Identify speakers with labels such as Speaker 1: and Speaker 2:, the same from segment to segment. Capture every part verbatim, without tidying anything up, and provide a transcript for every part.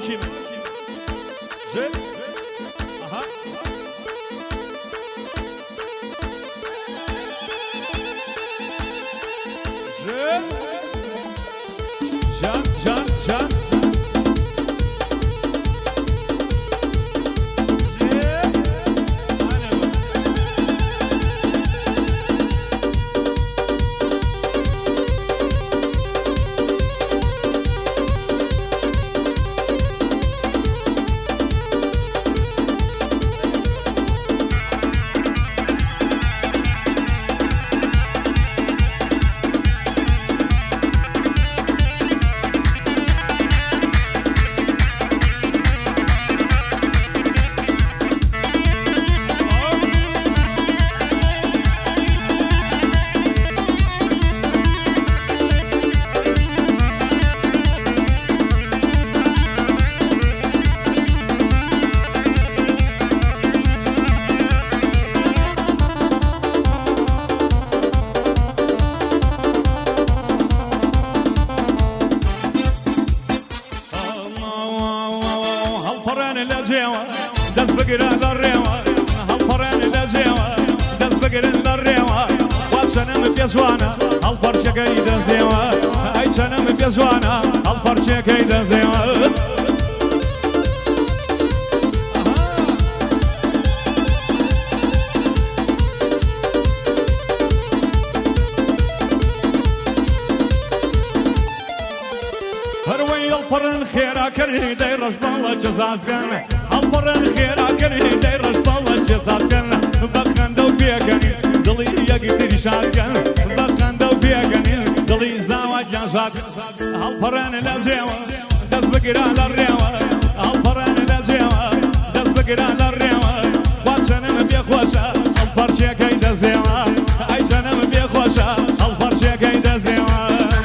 Speaker 1: بمشي جد اها جد جان جان جان دست بگیرن لرزیوه هالپرن لرزیوه دست بگیرن لرزیوه وابشنم پیشوانه هالپرچه کی دزیوه ای چنم پیشوانه هالپرچه کی دزیوه هروی هالپرن خیره کردی دیرش بالا جزازگن هالپرن خیره کردی دیرش بالا جزازگن بخنده و بیگنی دلی یکی تری شادگن بخنده و بیگنی دلی زواجان شاد هالپرن لرزیوه دست بگیرن لرزیوه هالپرن لرزیوه دست بگیرن لرزیوه خوشنم بیخوشه هالپرچه کی دزیوه ای چنم بیخوشه هالپرچه کی دزیوه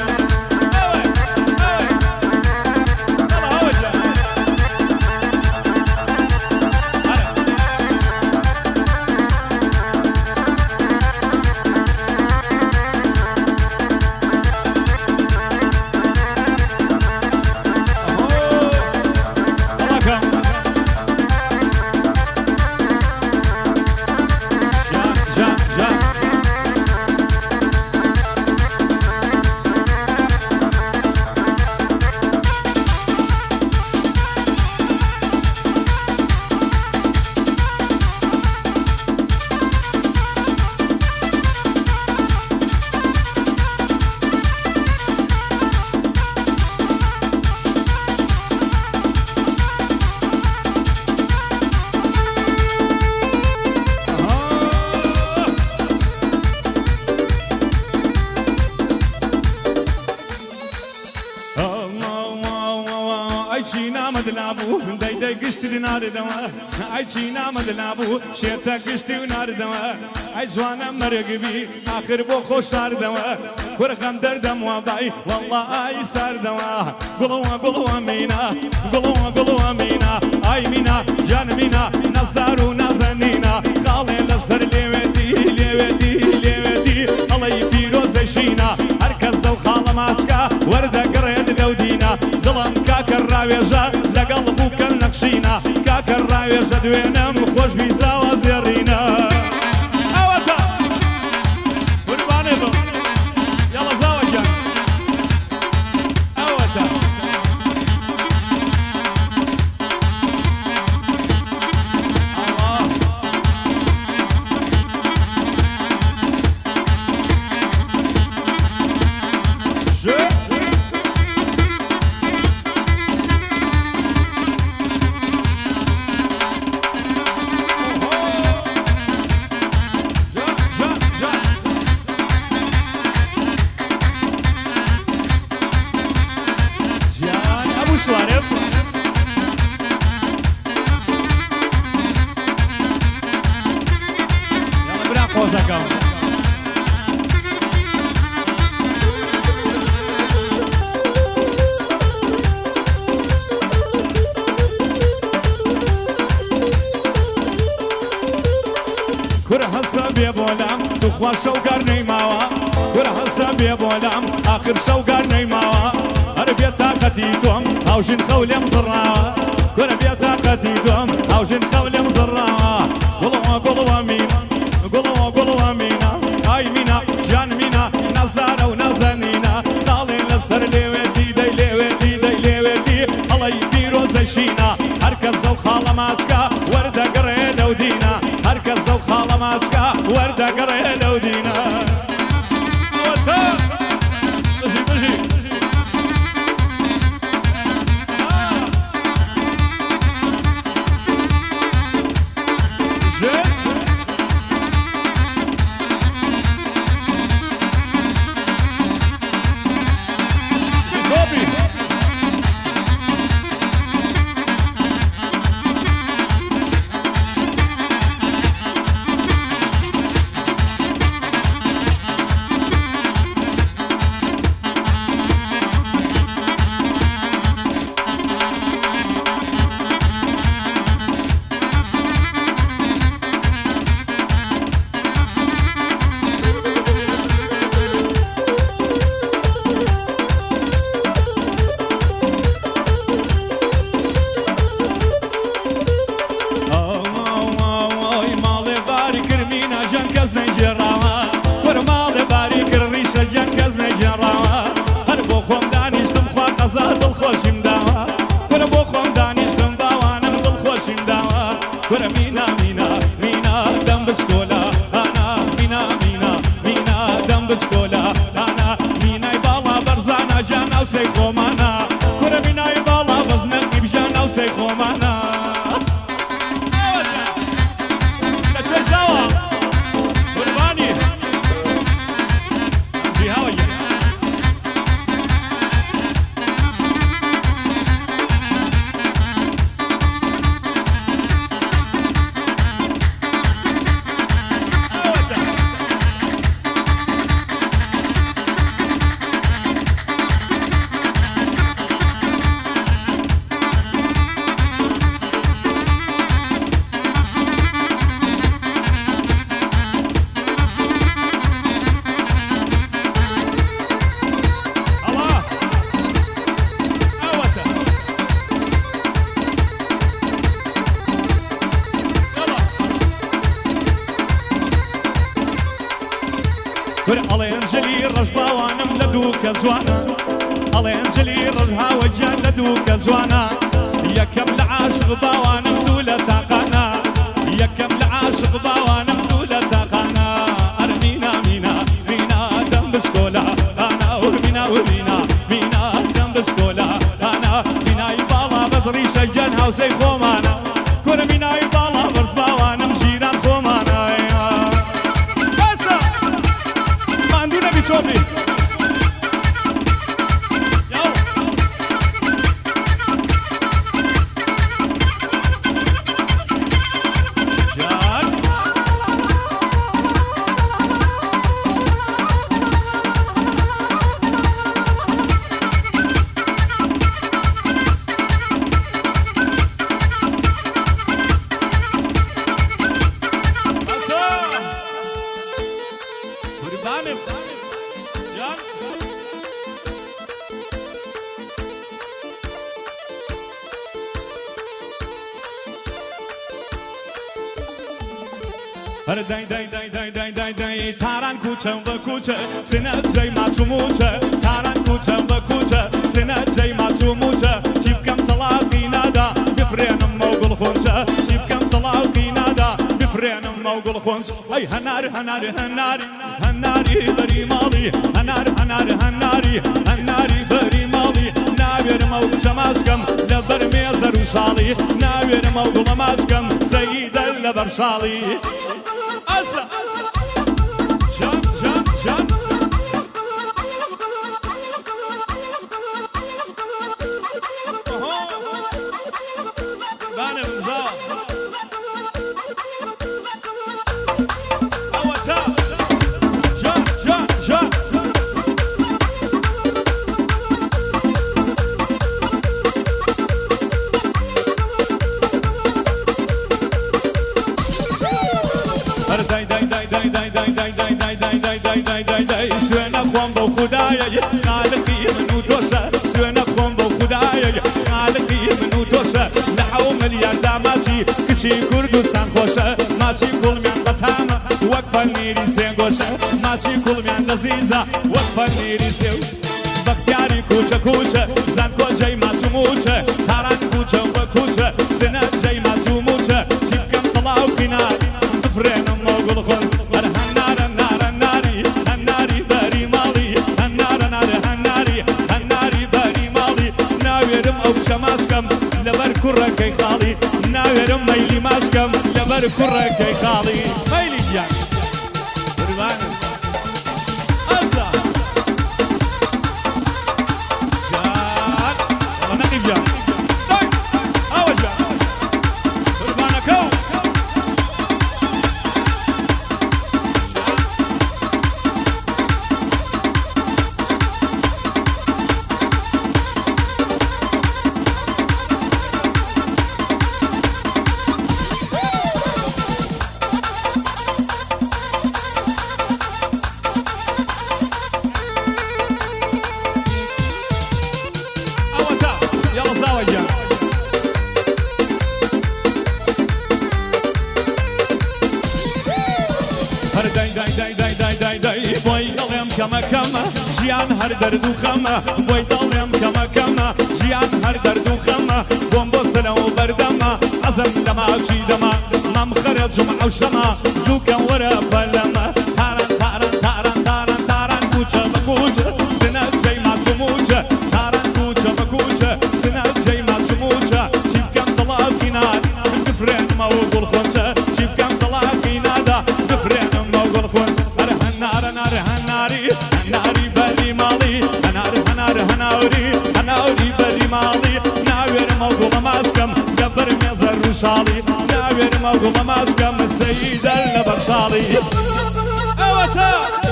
Speaker 1: مدلابو دای دای گشتی ناردما ای چینا مدلابو شیرتا گشتی ناردما ای جوانم مرگبی آخر بو خوش داردما ورقم دردم و بای والله ای سردما قلوا قلوا مینا قلوا قلوا مینا ای مینا جان مینا نزارو نازنینا خاله لسر لیوتی لیوتی لیوتی الله پیروز شینا هرکس و خاله ماچکا ورده قرید دودینا دلم کاکر راویجا لقل بوکل نقشینا کاکر راویجا دوینم خوش بیزا و زیرینا اوتا قربانه بو یلا زاوجا اوتا خوش شوقر نیماوا ور حساب بولم آخر شوقر نیماوا هر بێتاقەتی تۆم هاوژین خەو لێم زڕاوە گۆرە بێتاقەتی تۆم هاوژین خەو لێم زڕاوە گوڵەوە گوڵەوە مینا گوڵەوە گوڵەوە مینا ئای مینا گیان مینا نازدارە و نازەنینە داڵێ لەسەر لێوێتی دەی لێوێتی دەی لێوێتی هەڵەی پیرۆزە شینە هەرکەس زەو خاڵە ماچکە وەردەگەڕێ لەو دینە هەرکەس زەو خاڵە ماچکە وەردەگەڕێ لەو دینە بژی بژی ئەڵێنجلی ڕەش باوانم لە دوو کە جوانە ئەڵێنجلی ڕەش هاوەجان لە دوو کە جوانە یەکەم لە عاشق باوانم دوو لە تاقانە یەکەم لە عاشق باوانم دوو لە تاقانە ئەرە مینا مینا مینا دەم بچکۆلە ئانا و مینا و مینا مینا دەم بچکۆلە ئانا مینای باڵا بەزڕی شەجان هاوسەی خۆمانە کورە مینای باڵا بەرز باوانم ژیران خۆمانە Chobi. Yo. John. Kurbanım. John. هر دای دای دای دای دای دای دای تاران کوچم و کوچه سنت جای ماچو موچه تاران کوچم و کوچه سنت جای ماچو موچه شیب کم طلاقی نادا بفرینم موگل خونچه شیب کم طلاقی نادا بفرینم موگل خونچه ای هنار هنار هناری هناری بری مالی هنار هنار هناری هناری بری مالی ناویر موگل شماشکم لبر میزر و شالی ناویر موگل ماشکم سید لبر شالی Asa, John, John, John. Oh, benim za. Awata, John, John, John. دای دای دای دای دای دای دای دای دای دای دای دای دای دای دای سوێنە خۆم بۆ خودایە خالقی من و تۆشە سوێنە خۆم دەریار داماچی کچی کوردستان خۆشە ماچی کوڵمیان بەتامە وەک پەنیری سێنگۆشە ماچی کوڵمیان لەزیزە وەک پەنیری سێو بەختیاری کوچە کوچە زان کۆجەی ماچو موچە تاران کوچە وە کوچە سنە جەی ماچو موچە چی بکەم تەڵاو قینار بفرێنمەوە گوڵ خۆن هەر هەنارە نارە ناری هەناری بەری ماڵی هەنارە نارە هەناری هەناری بەری ماڵی ناوێرم ئەو کچە ماچکەم لەبەر کوڕەکەی خاڵی ناوێرم مەیلی ماچکەم لەبەر کوڕەکەی خاڵی مەیلی گیان قوربانم ئەزا کەمە کەمە ژیان هەر دەرد و خەمە بۆی دەڵێم کەمە کەمە ژیان هەر دەرد و خەمە بۆم بۆ سەرەوە بەردەمە ئەزم دەما چی دەما مەم خەرێت جومعە و شەمە زووکە وەرە بەلەمە تاران تاران تاران تاران تاران کوچە بە کوچە سنە جەی ماچو موچە تاران کوچە بە کوچە سنە جەی ماچو موچە چی بکەم دڵات قینار بفرێنمەوە گوڵ خۆنچە چی بکەم دڵات قینادا بفرێنمەوە گوڵ خۆن هەر هەنارە نارە هەناری هەناری بەری ماڵی هەنارە هەنارە هەناوری هەناوری بەری ماڵی ناوێرم ئەو گوڵە ماچکەم لەبەر مێزە ڕووشاڵی ناوێرم ئەو گوڵە ماچکەم مستەی دەر لەبەر شاڵی ئەوەتە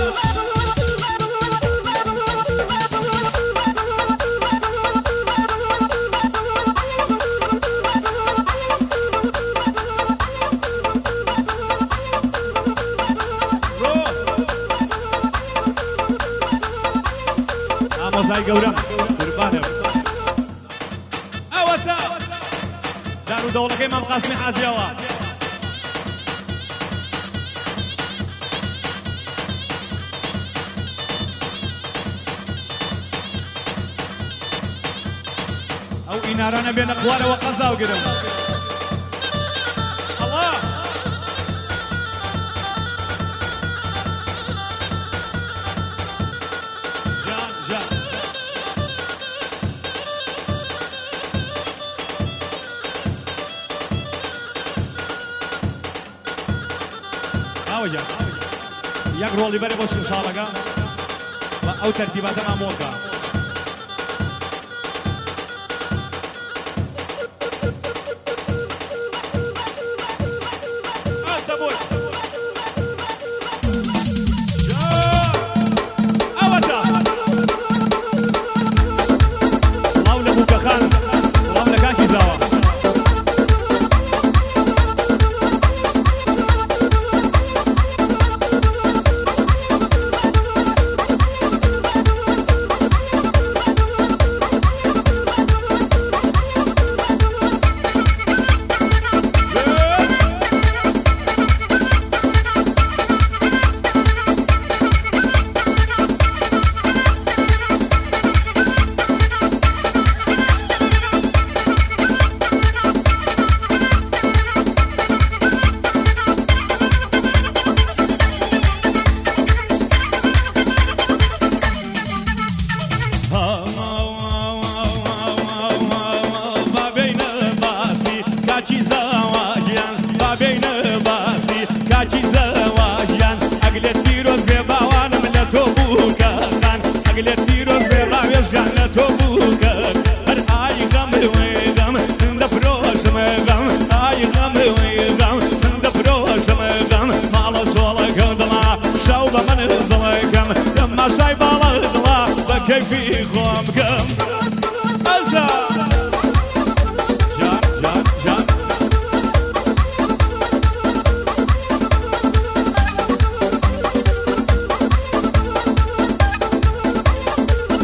Speaker 1: ئامۆزای گەورەم قوربانم ئەوەتە دار و دەوڵەکەی مام قاسمی حاجیەوە ئەو ئینارانە بێنە خوارەوە قەزاو گرم ئەڵا جان جان ئاوەجان یەک ڕۆڵی بەرێ بۆ شمشاڵەکە بە ئەو تەرتیباتە مامۆکە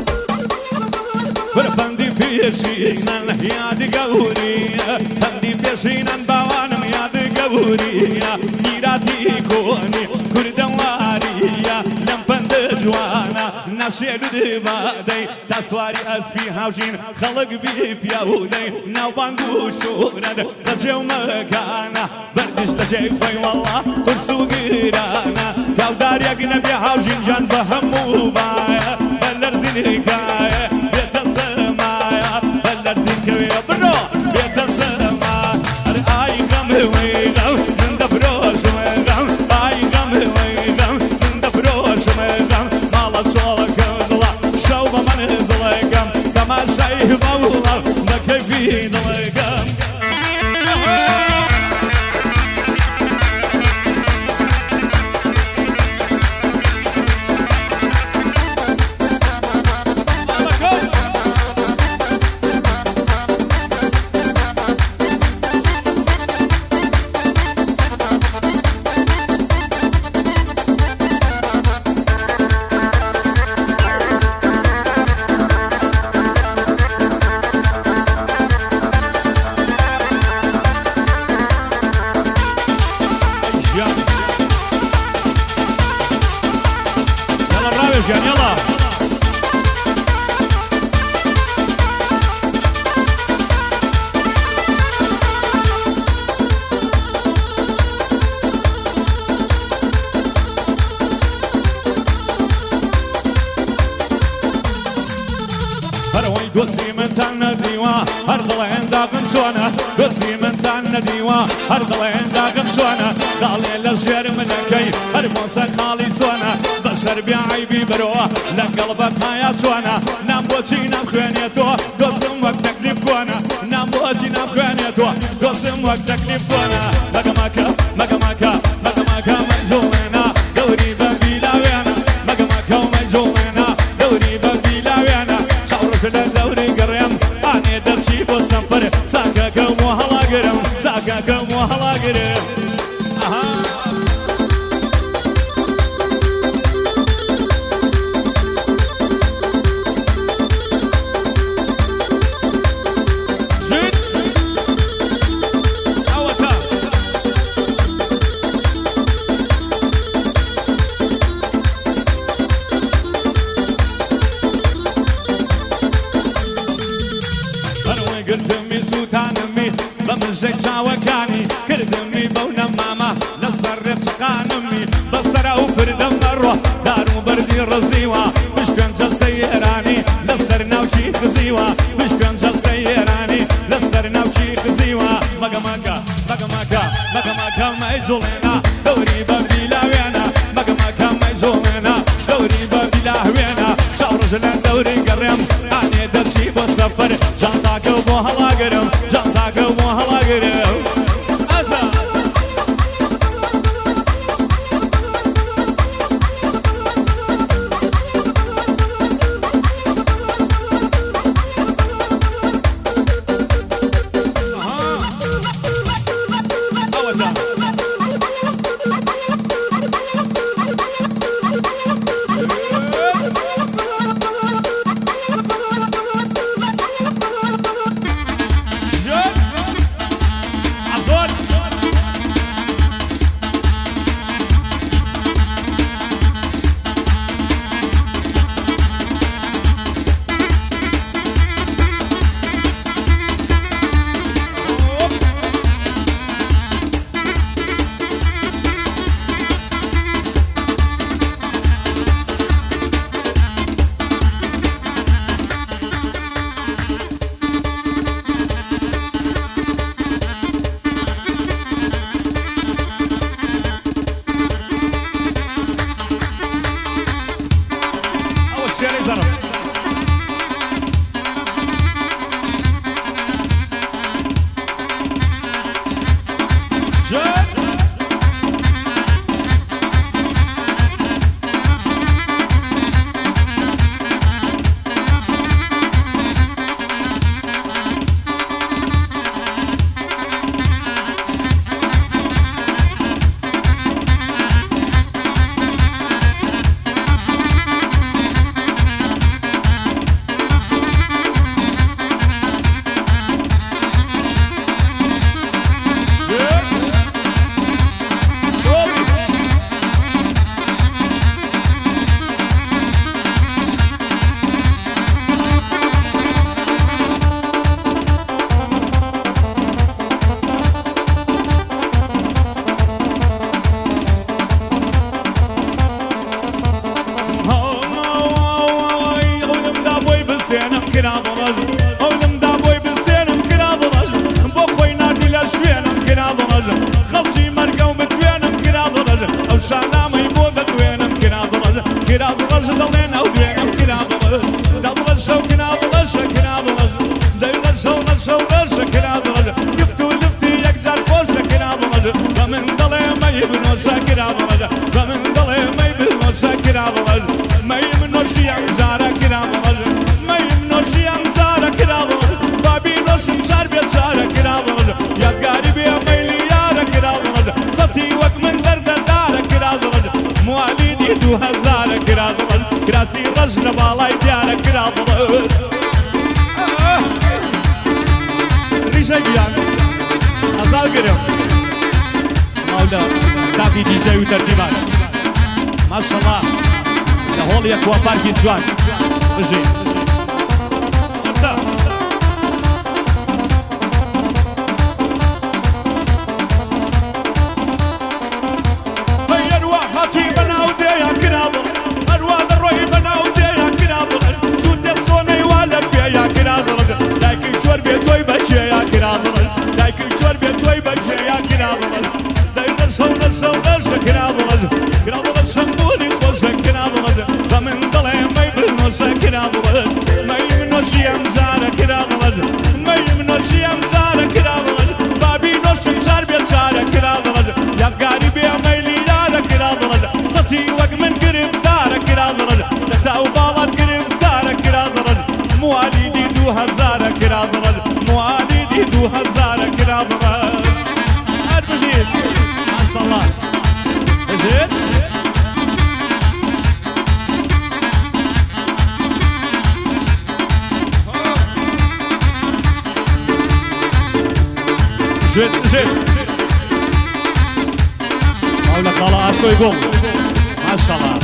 Speaker 1: پێشی نان هیادی گەوری هەندی پێ دەژینان باوانم یادگەوریە میراتی کۆنی کوردەواریە لەم پەندە جوانە ناشێر دبادەی تا سواری ئەسپی هاوژین خەڵک بی پیاودەی ناوبانگ و شۆرەد دەجێ و مەکانە بەردش دەجێ خۆی وەڵا قورس و گرانە کاودارێک نەبێ هاوژین جان بە هەموو بایە بە لەرزینکایە بێتە سەمایە بە لەرزینکەوێ بڕۆ بێتە سەما هەر ئای غەم وەی غەم من دەفرۆشمە غەم ئای غەم وەی غەم من دەفرۆشمە غەم ماڵە چۆڵەکە دڵە شەو بە من زڵەکەم تەماشای بەوڵە بە کەیفی دڵەکەم
Speaker 2: جان يلا
Speaker 1: هەروەی دۆستی منتان نەدیوە هەر دڵێن داغم چۆنە دۆستی منتان نەدیوە هەر دڵێن داغم چۆنە داڵێ لە ژێر منەکەی هەر بۆسە خاڵی چۆنە بە شەربی عیبی بەرەوە لەگەڵ بەتایە چۆنە نام بۆچی نامخوێنێتەوە دۆستم وەک تەکلیف کۆنە نام بۆچی نامخوێنێتەوە دۆستم وەک تەکلیف کۆنە مەگەماکە مەگەماکە مەگەماکە مەجوڵێنە دەوری بە بیلاوێنە مەگەماکە و مەجوڵێنە دەوری بە بیلاوێنە لە دەوری گەڕێم ئانێ دەرچی بۆ سەفەر چاکەکەم و هەڵاگرم چاکەکەم و هەڵاگرم بەمژەی چاوەکانی کردمی بەو نەمامە لەسەر ڕێچقانمی بەسەرا و پردەم مەڕۆ دار و بەردی ڕزیوە پشکەنجە سەیێرانی لەسەر ناوچی خزیوە پشکەنجە سەیێرانی لەسەر ناوچی خزیوە مەگەماکە مەگەماکە مەگەماکە مەیجوڵێنە دەوری بە بیلاوێنە مەگەماکە مەیجوڵێنە دەوری بە بیلاوێنە شەو ڕۆژ لە دەوری گەڕێم ئانێ دەرچی بۆ سەفەر جانتاکە بۆ هەڵاگرم جانتاکە بۆ هەڵاگرم ئەزە دوێنم کرابڵە دەڵە شەو کنابڵەشە کنابڵەش دەیڵە شەو نەشەو ڕەشە کنابڵەش گفت و لفتی یەکجار خۆشە کنابڵەش بە من دەڵێ مەی بنۆشە کرابڵەش بە من دەڵێ مەی بنۆشە کرابڵەش مەی منۆشی ئەم جارە کرابڵەش مەی منۆشی ئەم جارە کرابڵەش بابی نۆشم چار بێ چارە کرابڵەش یادگاری بێ مەیلی یارە کرابڵەش سەتی وەک من دەردەدارە کرابڵەش موالیدی دوو هەزارە کرابڵەش کراسی ڕەش لە باڵای دیارە کرابڵەش ریشە گیان ئەزاو گرم سماولە ستافی دیجەی و تەرتیبان ماشەڵڵا لە هۆڵی ئەکواپارکی جوان بژین جد جد حول خلاص ويقوم ما شاء الله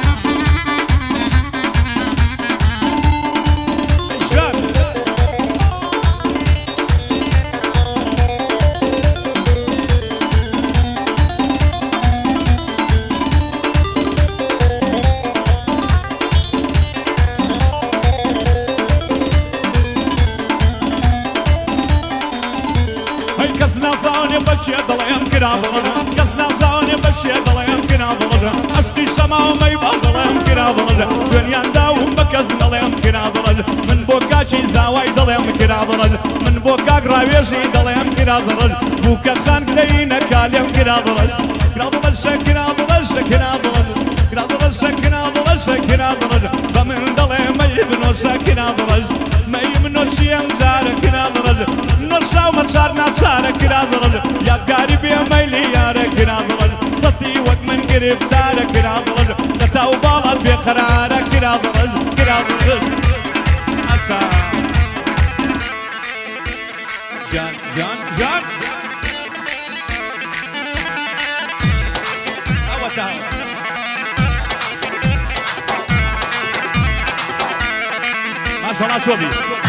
Speaker 1: بچه دلیم کرابلج، کس نزانی بچه دلیم کرابلج، عشقی شما می بادلیم کرابلج، سویان داوم بکس دلیم کرابلج، من بوکاچی زاوی دلیم کرابلج، من بوکاک راویشی دلیم کرابلج، بوکا خان کدین کالیم کرابلج، کرابلج کرابلج کرابلج، کرابلج کرابلج کرابلج، بمن دلیم می بنوش کرابلج، می بنوشیم زار کرابلج، نشاو مچار نچار کرابلج. یادگاری بیا میلی یاره کرابلج سطی وقت من گرفتاره کرابلج لتاو بالات بیقراره کرابلج کرابلج اسا جان جان جان اوتا ما شاء الله شوفي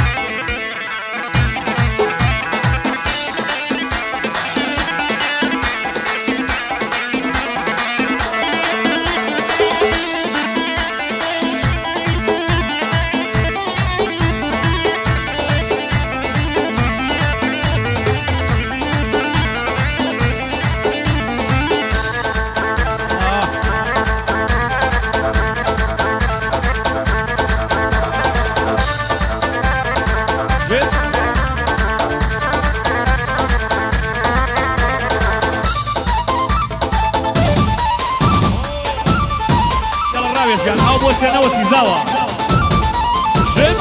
Speaker 1: او بوسه نو سيزاوا جد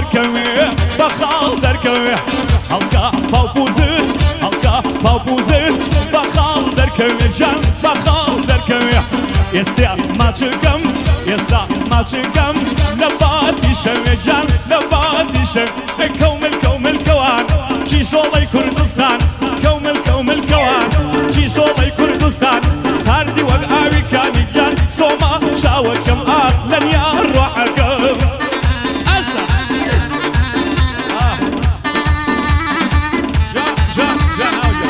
Speaker 1: دەرکەوێ بە خاڵ دەرکەوێ هەڵکە پاوپوزت هەڵکە پاوپوزت بە خاڵ دەرکەوێ ژان بە خاڵ دەرکەوێ ئێستا ماچەکەم ئێستا ماچەکەم لە باتی شەوێ ژان لە باتی شەوێ کەومل کەومل کەوان کیژۆڵەی کوردستان کەومل کەومل کەوان کیژۆڵەی کوردستان ساردی وەک ئاوی کانی گیان سۆما چاوەکەم ئاق لەنیا ڕۆحەکەم ئەسا جا جا جا ئاوجا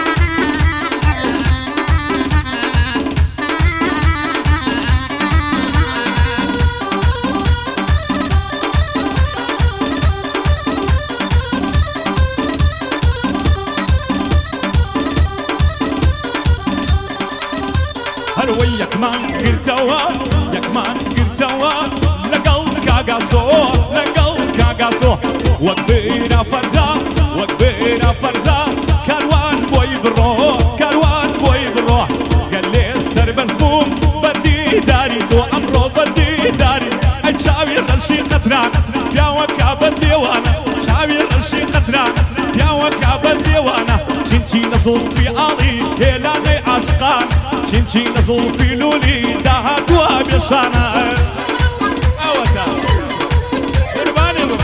Speaker 1: هەروەی یەکمان گرتەوە یەکمان گرتەوە لەگەڵ کاگاسۆ لەگەڵ کاگاسۆ وەک بێرە فەرزا وەک بێرە فەرزا کاروان بۆی بڕۆ کاروان بۆی بڕۆ گەلێ سەربەرز بووم بەدیداری تۆ ئەمڕۆ بەدیداری ئەی چاوی ڕەشی قەتران پیاوەکە بە دێوانە چاوی ڕەشی قەتران پیاوەکە بە دێوانە چینچی لە زوڵفی ئاڵی هێلانەی عاشقان چینچی لە زوڵفی لولی داهاتووە بێشانە ئەوەتە قوربانی بم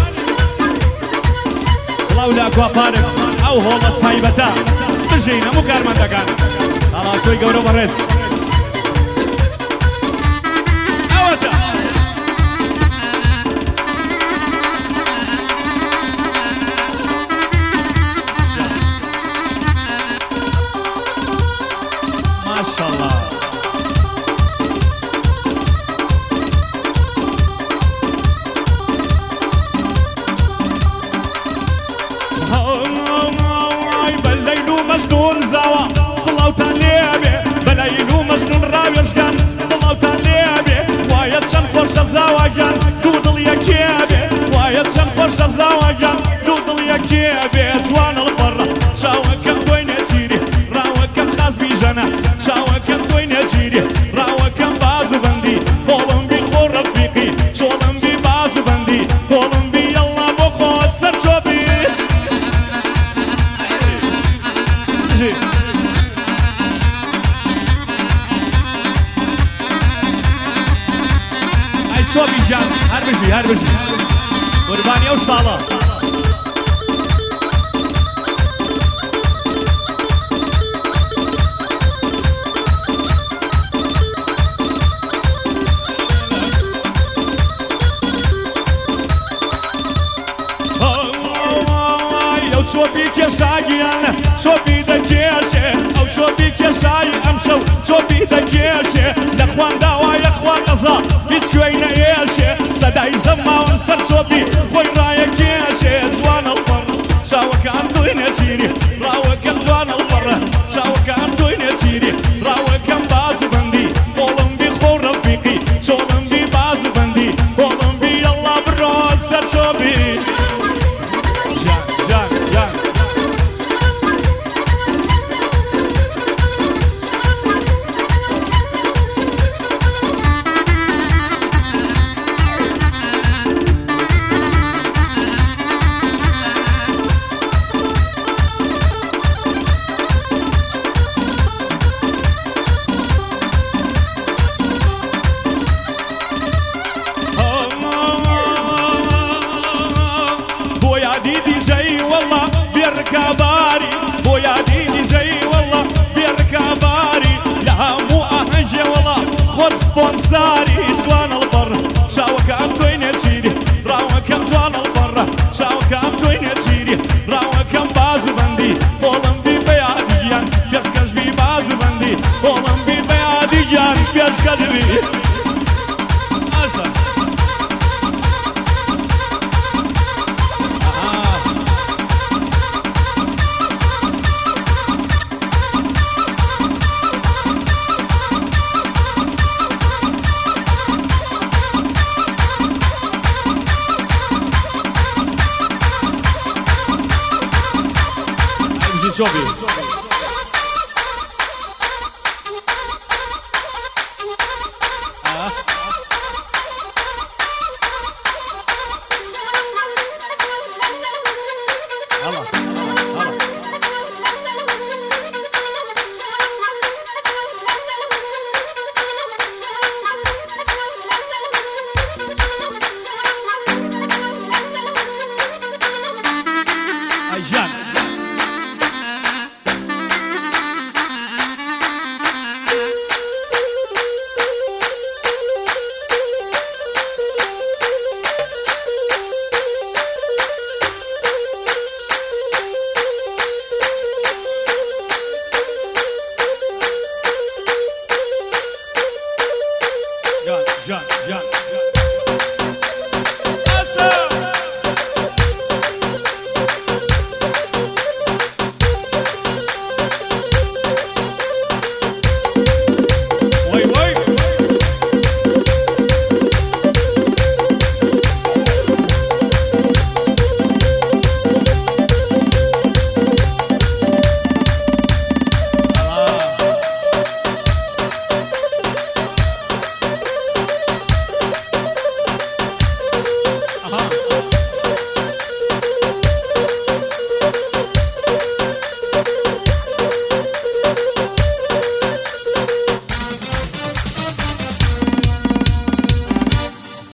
Speaker 1: سڵاو لە ئەکواپارک ئەو هۆڵە تایبەتە بژین هەموو کارمەندەکان هەڵاسۆی گەورە بەڕێز ئەوەتە ماشاءالله بەلەیل و مەجنون زاوە سڵاوتان لێبێ بەلەیل و مەجنون ڕاوێژگان سڵاوتان لێبێ خوایە چەند خۆشە زاواگیان دوو دڵ یەکێبێ خوایە چەند خۆشە زاواگیان دوو دڵ یەکێبێ جوانە بەڕە چاوەکەم تۆی نەچیری ڕاوەکەم خاز بیژەنە چاوەکەم تۆی نەچیری ڕاوەکەم باز و بەندی خۆڵم بی خۆ ڕەفیقی چۆڵم بی باز و بەندی خۆڵم بی یەڵا بۆ خۆت سەر چۆبی ئەی چۆبی جان هەر بژی هەر بژی قوربانی ئەو ساڵە چۆپی کێشاگیانە چۆپی دەکێشێ ئەو چۆپی کێشایی ئەم شەو چۆپی دەکێشێ لە خوان داوایە خوا قەزا هیچ گوێی نەئێشێ سەدای زەماوەم سەر چۆپی خۆی ڕایەکێشێ جوانە هەڵپەڕ چاوەکەم تۆی نەچیری ڕاوەکەم جوانە هەڵپەڕە چاوەکەم تۆی نەچیری ڕاوەکەم باز و بەندی خۆڵم بی خۆ ڕەفیقی چۆڵم بی باز و بەندی خۆڵم بی یەڵا بڕۆ سەر چۆپی بێڕکاباری بۆ یادی دیجەی وەڵا بێڕکاباری لە هەموو ئاهەنگێ وەڵا خۆت سپۆنساری جوانە هەڵپەڕ چاوەکەم تۆی نەچیری ڕاوەکەم جوانە هەڵپەڕە چاوەکەم تۆی نەچیری ڕاوەکەم باز و بەندی خۆڵم بی بە یادیگیان پێشکەش بی باز و بەندی خۆڵم بی بە یادیگیان پێشکەدبی ئەسە Joby.